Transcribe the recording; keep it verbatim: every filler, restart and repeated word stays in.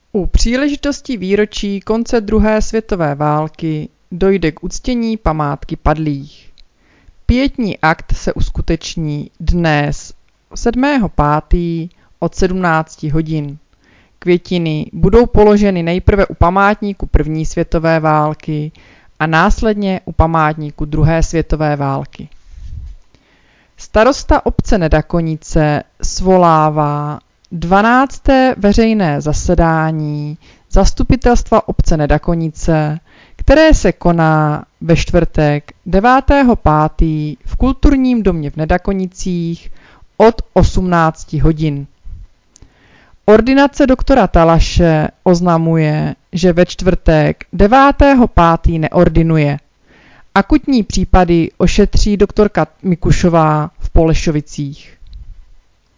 U příležitosti výročí konce druhé světové války dojde k uctění památky padlých. Pietní akt se uskuteční dnes sedmého pátého od sedmnácti hodin. Květiny budou položeny nejprve u památníku první světové války a následně u památníku druhé světové války. Starosta obce Nedakonice svolává dvanácté veřejné zasedání zastupitelstva obce Nedakonice, které se koná ve čtvrtek devátého pátého v kulturním domě v Nedakonicích od osmnácti hodin. Ordinace doktora Talaše oznamuje, že ve čtvrtek devátého pátého neordinuje. Akutní případy ošetří doktorka Mikušová v Polešovicích.